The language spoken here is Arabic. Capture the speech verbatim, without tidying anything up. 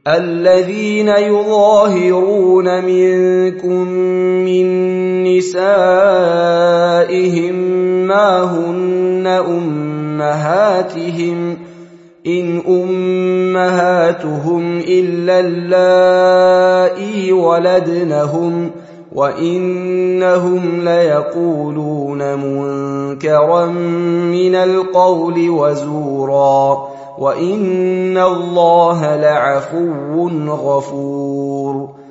الذين يظاهرون منكم من نسائهم ما هن أمهاتهم إن أمهاتهم إلا اللائي ولدنهم وإنهم ليقولون منكرا من القول وزورا وإن الله لعفو غفور.